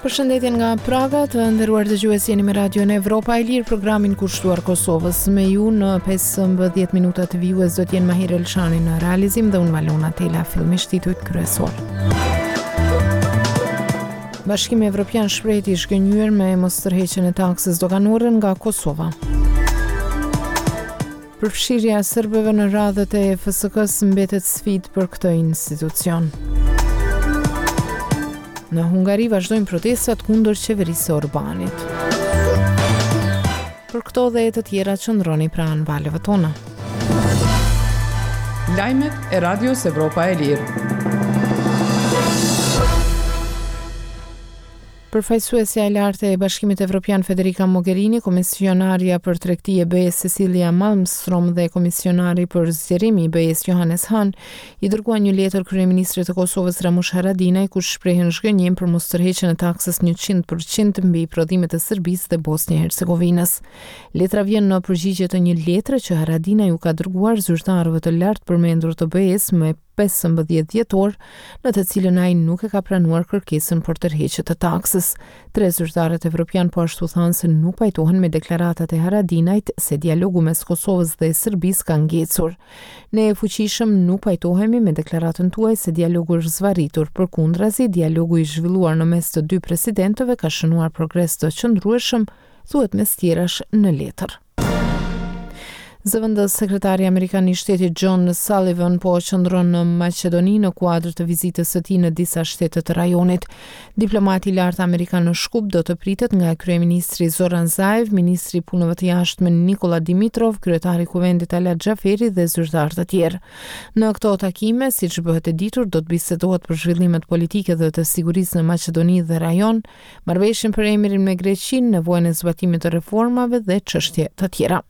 Përshëndetje nga Praga, të nderuar dëgjues, jeni me Radion Evropa e Lirë, programin kushtuar Kosovës. Me ju në 15 minuta të vijues do t'jenë Mahir Elshani në realizim dhe unë Malona Tela, filmisht titujt kryesor. Bashkimi Evropian shprehti i shkënjyer me mos tërheqjen e taksës doganore nga Kosova. Përfshirja e serbëve në radhët e FSK-s mbetet sfidë për këtë institucion. Në Hungari vazhdojnë protestat kundër qeverisë së Orbanit. Për këto dhe të tjera qëndroni pranë valeve tona. Lajmet e Radios Evropa e Lirë. Përfaqësuesja e lartë e Bashkimit Evropian Federica Mogherini, komisionarja për tregti e BE-s Cecilia Malmström dhe komisionari për zgjerim i BE-s Johannes Hahn i dërguan një letër kryeministrit të Kosovës Ramush Haradinaj ku shprehin zhgënjim për mos tërheqjen e taksës 100% mbi prodhimet e Serbisë dhe Bosnjë-Hercegovinës. Letra vjen në përgjigje të një letre që Haradinaj u ka dërguar zyrtarëve të lartë përmendur të BE-s me 15 dhjetor, në të cilën ai nuk e ka pranuar kërkesën për tërheqje të taksës. 3 zyrtarët evropian po ashtu thanë se nuk pajtohen me deklaratat e Haradinajt se dialogu mes Kosovës dhe Serbisë ka ngecur. Ne e fuqishëm nuk pajtohemi me deklaratën tuaj se dialogu është zvarritur, përkundrazi dialogu i zhvilluar në mes të dy presidentëve ka shënuar progres të qëndrueshëm, thuhet mes tjerash në letër. Zëvendës sekretari amerikan i shtetit John Sullivan po qëndron në Maqedoni në kuadër të vizitës së tij në disa shtete të rajonit. Diplomati i lartë amerikan në Shkup do të pritet nga kryeministri Zoran Zaev, ministri i punëve të jashtme Nikola Dimitrov, kryetari i Kuvendit Talat Xhaferi dhe zyrtarë të tjerë. Në këto takime, siç bëhet e ditur, do të bisedohet për zhvillimet politike dhe të sigurisë në Maqedoni dhe rajon, marrëveshjen për emrin me Greqinë, nevojën e zbatimit të reformave dhe çështje të tjera.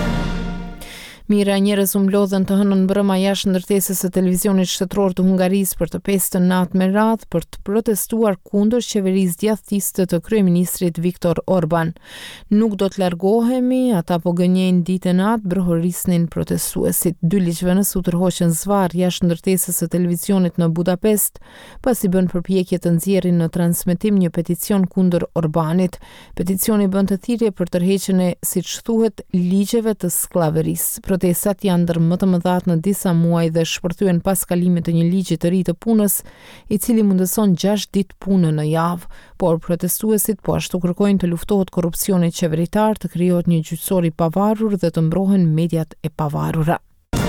Mira njerëz u mblodhen të hënën mbrëma jashtë ndërtesës së televizionit shtetëror të Hungarisë për të 5 natë me radhë për të protestuar kundër qeverisë djathtiste të kryeministrit Viktor Orban. Nuk do të largohemi, ata po gënjejnë ditë e natë, brohorisnin protestuesit. 2 ligjvënës u tërhoqën zvarr jashtë ndërtesës së televizionit në Budapest, pasi bën përpjekje të nxjerrin në transmetim një peticion kundër Orbanit. Peticioni bën të thirrje për tërheqjen e, siç thuhet, ligjeve të skllavërisë. Protestat janë ndër më të mëdhat në disa muaj dhe shpërthyen pas kalimit të një ligji të ri të punës, i cili mundëson 6 ditë punë në javë, por protestuesit po ashtu kërkojnë të luftohet korrupsioni qeveritar, të krijohet një gjyqësor i pavarur dhe të mbrohen mediat e pavarura.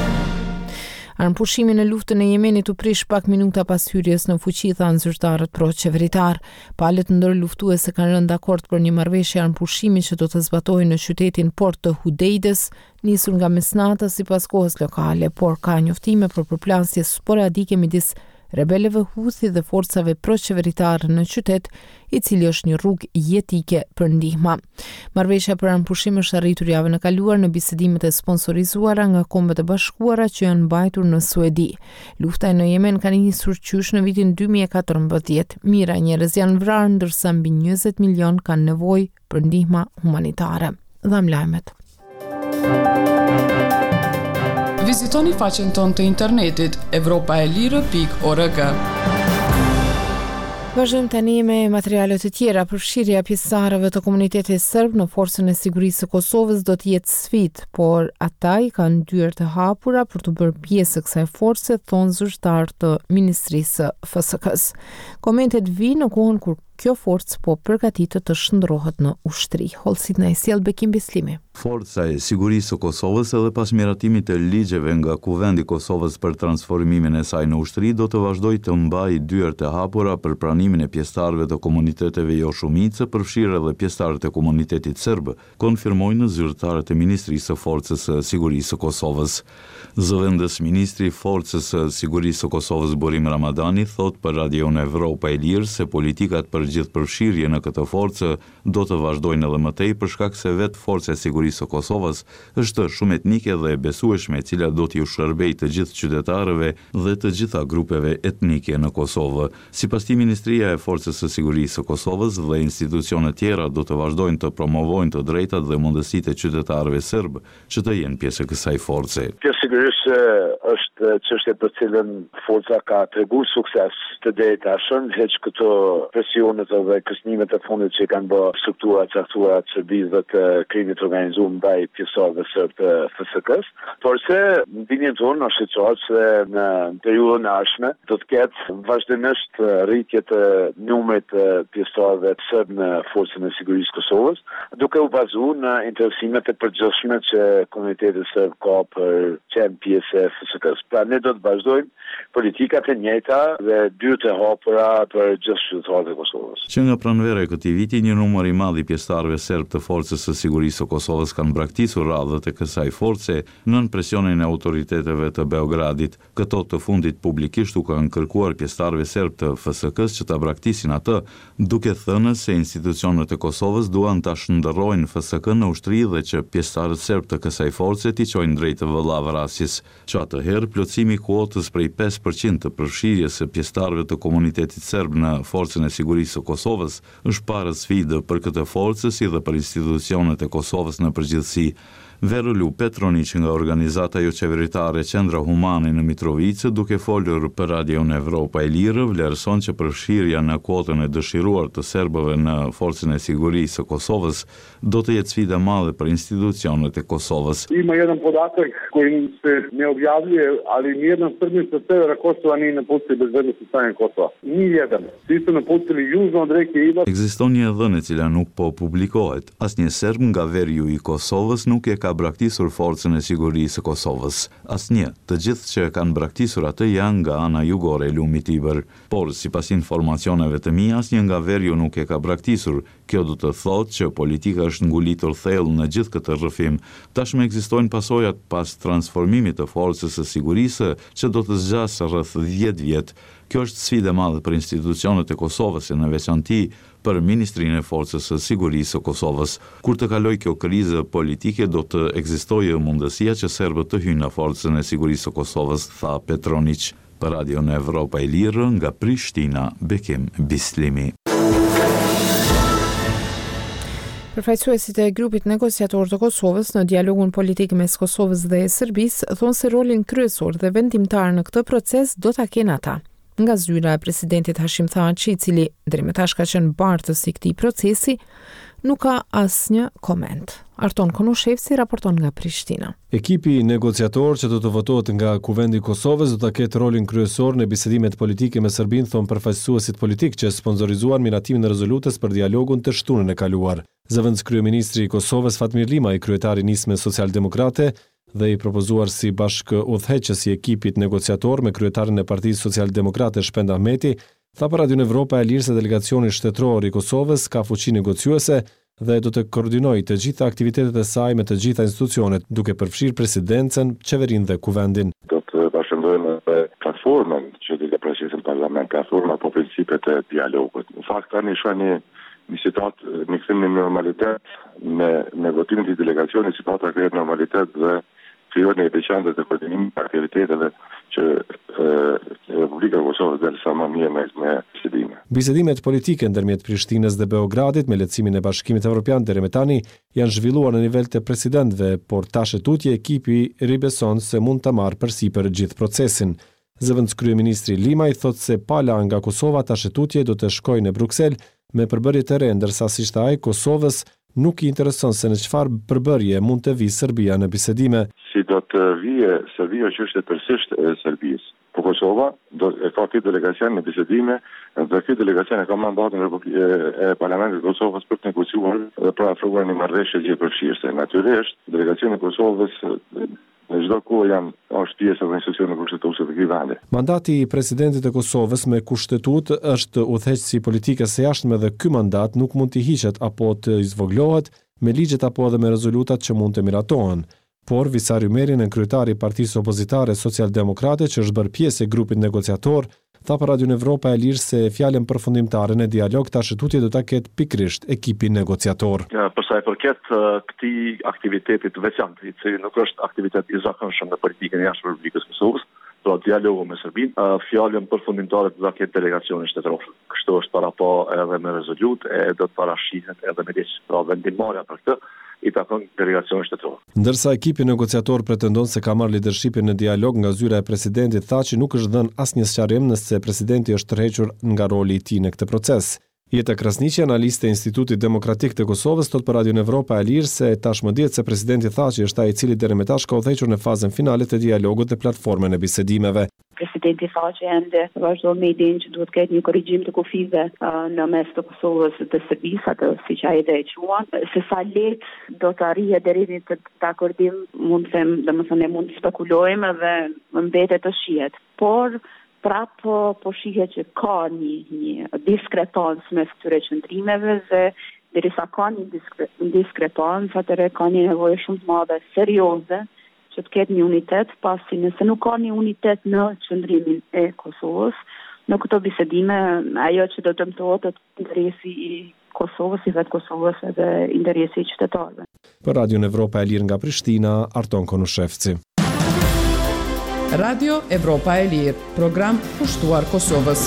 Armëpushimi në luftën e Jemenit u prish pak minuta pas hyrjes në fuqi, thanë zyrtarët pro-qeveritar. Palët ndërluftuese kanë rënë dakord për një marrëveshje armëpushimi që do të zbatojë në qytetin Port të Hudejdes, nisur nga mesnata sipas kohës lokale, por ka njoftime për përplasje sporadike midis rebelëve Houthi dhe forcave pro-qeveritare në qytet, i cili është një rrugë jetike për ndihma. Marrëveshja për armëpushim është arritur javën e kaluar në bisedimet e sponsorizuara nga Kombet e Bashkuara që janë mbajtur në Suedi. Lufta në Yemen ka nisur qysh në vitin 2014. Mira njerëz janë vrarë ndërsa mbi 20 milion kanë nevojë për ndihma humanitare. Dham lajmet. Vizitoni faqen tonë të internetit evropaelire.org. Vazhdojmë tani me materiale të tjera. Përfshirja e pjesëtarëve të komunitetit serb në forcën e sigurisë së Kosovës do të jetë sfidë, por ata i kanë dyert të hapura për të bërë pjesë kësaj force, thonë zyrtar të Ministrisë së FSK-s. Komentet vijnë në kohën kur kjo forcë po përgatitet të shndrohet në ushtri. Holsit na e sjell Bekim Bislimi. Forca e sigurisë së Kosovës edhe pas miratimit të ligjeve nga Kuvendi i Kosovës për transformimin e saj në ushtri do të vazhdojë të mbajë dyert e hapura për pranimin e pjesëtarëve të komuniteteve jo shumicë, përfshirë edhe pjesëtarët e komunitetit serb, konfirmojnë zyrtarët e Ministrisë së Forcës së Sigurisë së Kosovës. Zëvendës ministri i Forcës së Sigurisë së Kosovës Burim Ramadani thot për Radion Evropa e Lirë se politikat për gjithë përfshirje në këtë forcë do të vazhdojnë edhe më tej për shkak se vetë Forca e Sigurisë së Kosovës është shumë etnike dhe e besueshme, e cila do t'ju shërbejë të gjithë qytetarëve dhe të gjitha grupeve etnike në Kosovë. Sipas tij, Ministria e Forcës së Sigurisë së Kosovës dhe institucionet tjera do të vazhdojnë të promovojnë të drejtat dhe mundësitë e qytetarëve serb që të jenë pjesë e kësaj force. Sigurisht është çështje për cilën forca ka treguar sukses të drejtashëm, veç këto presione agresionet dhe kërcënimet e fundit që kanë bërë struktura e caktuara të Serbisë dhe të krimit organizuar ndaj pjesëtarëve serb të FSK-s, por se ndjenja tonë është e qartë se në periudhën e ardhshme do të ketë vazhdimisht rritje të numrit të pjesëtarëve serb në forcën e sigurisë të Kosovës, duke u bazuar në interesimet e përgjithshme që komuniteti serb ka për qenë pjesë e FSK-s. Pra ne do të vazhdojmë politikat e njëjta dhe dyert e hapura për gjithë qytetarët e Kosovës. Që nga pranvera e këtij viti, një numër i madh i pjesëtarëve serb të forcës së sigurisë së Kosovës kanë braktisur radhët e kësaj force nën presionin e autoriteteve të Beogradit. Këto të fundit publikisht u kanë kërkuar pjesëtarëve serb të FSK-s që ta braktisin atë, duke thënë se institucionet e Kosovës duan ta shndërrojnë FSK-n në ushtri dhe që pjesëtarët serb të kësaj force t'i çojnë drejt vëllavrasjes. Që atëherë plotësimi i kuotës prej 5% të përfshirjes së pjesëtarëve të komunitetit serb në forcën e sigurisë së Kosovës është parë sfidë për këtë forcë si dhe për institucionet e Kosovës në përgjithësi. Verolu Petronic nga organizata jo qeveritare Qendra Humane në Mitrovicë, duke folur për Radion Evropa e Lirë, vlerëson që përfshirja në kuotën e dëshiruar të serbëve në forcën e sigurisë së Kosovës do të jetë sfida madhe për institucionet e Kosovës. Ima jedan podatak koji se ne objavljuje, ali nijedan Srbin sa severa Kosova nije napustio bezbednosni stanje Kosova. Nijedan. Svi su napustili južno od reke Ibar. Ekziston një dhënë e cila nuk po publikohet. Asnjë serb nga veriu i Kosovës nuk e ka braktisur forcën e sigurisë së Kosovës. Asnjë, të gjithë që kanë braktisur atë janë nga ana jugore e lumit Iber. Por sipas informacioneve të mia, asnjë nga veriu nuk e ka braktisur. Kjo do të thotë që politika është ngulitur thellë në gjithë këtë rrëfim. Tashmë ekzistojnë pasojat pas transformimit të forcës së sigurisë që do të zgjasë rreth 10 vjet. Kjo është sfidë e madhe për institucionet e Kosovës e në veçanti për Ministrinë e Forcës së Sigurisë së Kosovës. Kur të kalojë kjo krizë politike, do të ekzistojë mundësia që serbët të hyjnë në Forcën e Sigurisë së Kosovës, tha Petronic. Për Radion Evropa e Lirë, nga Prishtina, Bekim Bislimi. Përfaqësuesit e grupit negociator të Kosovës në dialogun politik mes Kosovës dhe Serbisë thonë se rolin kryesor dhe vendimtar në këtë proces do ta kenë ata. Nga zyra e presidentit Hashim Thaçi, i cili deri më tash ka qenë bartës i këtij procesi, nuk ka asnjë koment. Arton Konushevsi raporton nga Prishtina. Ekipi negociator që do të votohet nga Kuvendi i Kosovës do ta ketë rolin kryesor në bisedimet politike me Serbinë, thon përfaqësuesit politik që sponsorizuan miratimin e rezolutës për dialogun të shtunën e kaluar. Zëvendës kryeministri i Kosovës Fatmir Limaj, kryetari i nisme socialdemokrate dhe i propozuar si bashkë udhëheqës i ekipit negociator me kryetarin e Partisë Socialdemokrate Shpend Ahmeti, tha për Radion Evropa e Lirë se delegacioni shtetëror i Kosovës ka fuqi negociuese dhe do të koordinojë të gjitha aktivitetet e saj me të gjitha institucionet, duke përfshirë presidencën, qeverinë dhe kuvendin. Do të bashkëndojmë me platformën që do të presidentën parlament, platforma po principet e dialogut. Në fakt tani shani një situatë në kthim në normalitet me votimin e delegacionit, situata krijohet normalitet dhe krijohet një veçantë të koordinimit të aktiviteteve që Republika e Kosovës del sa më mirë me bisedime. Bisedimet politike ndërmjet Prishtinës dhe Beogradit me lehtësimin e Bashkimit Evropian deri më tani janë zhvilluar në nivel të presidentëve, por tash e tutje ekipi ribeson se mund ta marrë përsipër gjithë procesin. Zëvendës kryeministri Limaj thotë se pala nga Kosova tash e tutje do të shkojnë në Bruksel me përbërje të re, ndërsa si shtaj Kosovës nuk i intereson se në çfarë përbërje mund të vijë Serbia në bisedime. Si do të vijë Serbia që është tërësisht e Serbisë. Po Kosova do e ka këtë delegacion në bisedime, dhe këtë delegacion e ka mandatin e Parlamentit të Kosovës për të negociuar dhe për afruar një marrëveshje gjithëpërfshirëse. Natyrisht, delegacioni i Kosovës në çdo kohë është pjesë e institucioneve kushtetuese të këtij vendi. Mandati i presidentit të Kosovës me kushtetut është udhëheqësi politike së jashtme dhe ky mandat nuk mund të hiqet apo të zvoglohet me ligjet apo edhe me rezolutat që mund të miratohen. Por Visar Ymeri, kryetari i Partisë Opozitare Socialdemokrate që është bërë pjesë e grupit negociator, tha për Radion Evropa e Lirë se fjalën përfundimtare në dialog tash tutje do ta ketë pikërisht ekipi negociator. Për sa i përket këtij aktivitetit të veçantë, i cili nuk është aktivitet i zakonshëm në politikën e jashtme të Republikës Kosovës, pra dialogu me Serbinë, fjalën përfundimtare do ta ketë delegacioni shtetëror. Kështu është parapo edhe me rezolut, do të parashihet edhe me ligj. Pra vendimmarrja për këtë i takon delegacionit shtetëror. Ndërsa ekipi negociator pretendon se ka marrë lidershipin në dialog nga zyra e presidentit, tha që nuk është dhënë asnjë sqarim nëse presidenti është tërhequr nga roli i tij në këtë proces. Jeta Krasniqi, analiste e Institutit Demokratik të Kosovës, thot për Radion Evropa e Lirë se tashmë dihet se presidenti tha që është ai i cili deri më tash ka udhëhequr në fazën finale të dialogut dhe platformën e bisedimeve. Presidenti tha që ende vazhdon me idenë që duhet ketë një korrigjim të kufive në mes të Kosovës dhe Serbisë, atë siç ai e quan, se sa lehtë do të arrihet deri në këtë akordim, mund të them, domethënë mund të spekulojmë dhe mbetet të shihet. Por po shihet që ka një diskrepancë mes këtyre qëndrimeve dhe derisa ka një diskrepancë, atëherë ka një nevojë shumë të madhe serioze që të ketë një unitet, pasi nëse nuk ka një unitet në qëndrimin e Kosovës, në këto bisedime ajo që do të dëmtohet është interesi i Kosovës, i vetë Kosovës edhe interesi i qytetarëve. Për Radion Evropa e Lirë nga Prishtina, Arton Konushevci. Radio Evropa e Lirë, program pushtuar Kosovës.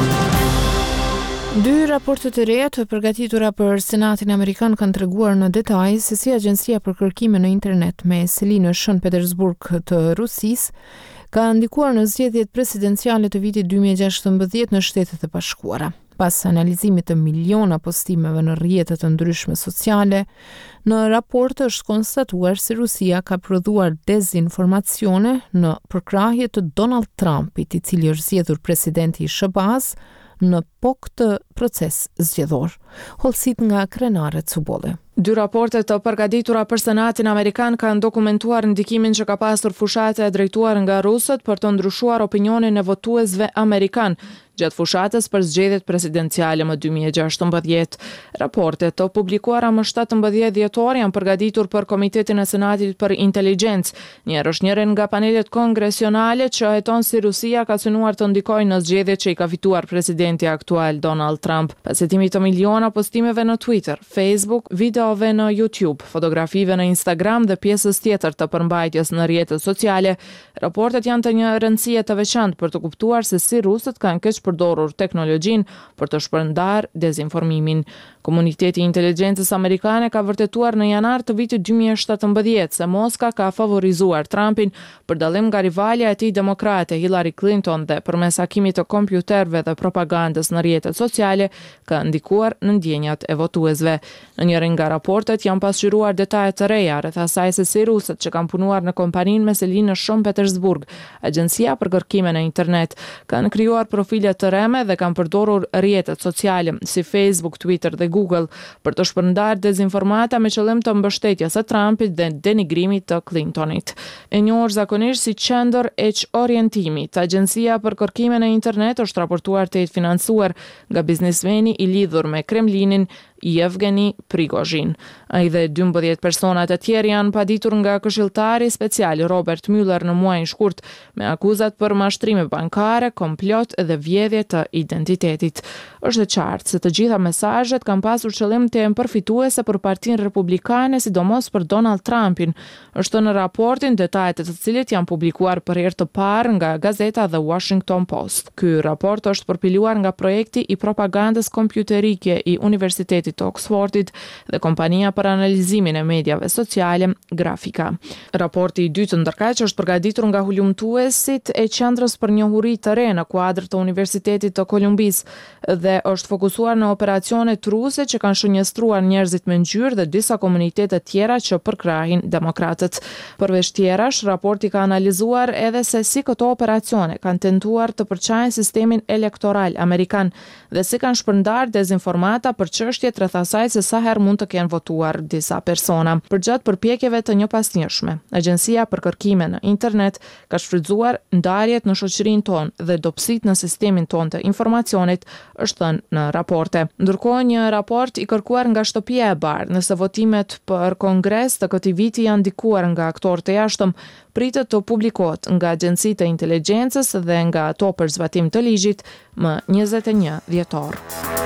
2 raporte të reja të përgatitura për Senatin Amerikan kanë treguar në detaj se si Agjencia për kërkime në internet me seli në Shën Petersburg të Rusisë ka ndikuar në zgjedhjet presidenciale të vitit 2016 në Shtetet e Bashkuara. Pas analizimit të miliona postimeve në rrjetet të ndryshme sociale, në raport është konstatuar se Rusia ka prodhuar dezinformacione në përkrahje të Donald Trumpit, i cili është zgjedhur presidenti i SBA-s në këtë proces zgjedhor. Holsit nga Krenare Cubolle. 2 raporte të përgatitura për Senatin Amerikan kanë dokumentuar ndikimin që ka pasur fushate e drejtuar nga rusët për të ndryshuar opinionin e votuesve amerikan gjatë fushatës për zgjedhjet presidenciale më 2016. Raportet të publikuara më 17 dhjetor janë përgatitur për Komitetin e Senatit për Inteligjencë, njërin nga panelet kongresionale që heton si Rusia ka synuar të ndikojë në zgjedhjet që i ka fituar presidenti aktual Donald Trump. Pas hetimit të miliona postimeve në Twitter, Facebook, videove në YouTube, fotografive në Instagram dhe pjesës tjetër të përmbajtjes në rrjetet sociale, raportet janë të një rëndësie të veçantë për të kuptuar se si rusët kanë keq përdorur teknologjinë për të shpërndar dezinformimin. Komuniteti i inteligjencës amerikane ka vërtetuar në janar të vitit 2017 se Moska ka favorizuar Trumpin për dallim nga rivalja e tij demokrate Hillary Clinton dhe përmes hakimit të kompjuterëve dhe propagandës në rrjetet sociale ka ndikuar në ndjenjat e votuesve. Në njërin nga raportet janë pasqyruar detaje të reja rreth asaj se si rusët që kanë punuar në kompaninë me seli në Shën Petersburg, agjencia për kërkime në internet, kanë krijuar profile të reme dhe kanë përdorur rrjetet sociale si Facebook, Twitter dhe Google për të shpërndar dezinformata me qëllim të mbështetjes së Trumpit dhe denigrimit të Clintonit. E njohur zakonisht si qendër e orientimit, agjencia për kërkime në internet është raportuar të jetë financuar nga biznesmeni i lidhur me Kremlinin, Yevgeny Prigozhin. Ai dhe 12 persona të tjerë janë paditur nga këshilltari special Robert Mueller në muajin shkurt me akuzat për mashtrime bankare, komplot dhe vjedhje të identitetit. Është e qartë se të gjitha mesazhet kanë pasur qëllim të jenë përfituese për Partinë Republikane, sidomos për Donald Trumpin. Është në raportin detajet e të cilit janë publikuar për herë të parë nga gazeta The Washington Post. Ky raport është përpiluar nga projekti i propagandës kompjuterike i Universitetit të Oxfordit dhe kompania për analizimin e medjave sociale Grafika. Raporti i dytë ndërkaq është përgatitur nga hulumtuesit e qendrës për njohuri të re në kuadër të Universitetit të Kolumbisë dhe është fokusuar në operacione truse që kanë shënjestruar njerëzit me ngjyrë dhe disa komunitete tjera që përkrahin demokratët. Përveç tjerash, raporti ka analizuar edhe se si këto operacione kanë tentuar të përçajnë sistemin elektoral amerikan dhe si kanë shpërndar dezinformata për çështjet rreth asaj se sa herë mund të kenë votuar disa persona. Përgjatë përpjekjeve të njëpasnjëshme, agjencia për kërkime në internet ka shfrytzuar ndarjet në shoqërinë tonë dhe dobësitë në sistemin tonë të informacionit, është thënë në raporte. Ndërkohë, një raport i kërkuar nga Shtëpia e Bardhë nëse votimet për kongres të këtij viti janë ndikuar nga aktorë të jashtëm, pritet të publikohet nga agjencitë e inteligjencës dhe nga ato për zbatim të ligjit më 21 dhjetor.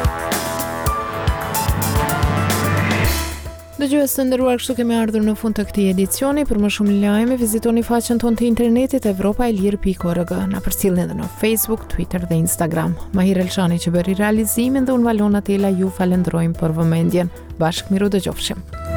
Dëgjues të nderuar, kështu kemi ardhur në fund të këtij edicioni. Për më shumë lajme, vizitoni faqen tonë të internetit evropaelir.org. Na përcjellni edhe në Facebook, Twitter dhe Instagram. Mahir Elshani që bëri realizimin dhe unë Valona Tela ju falenderojmë për vëmendjen. Bashkë miru dëgjofshim.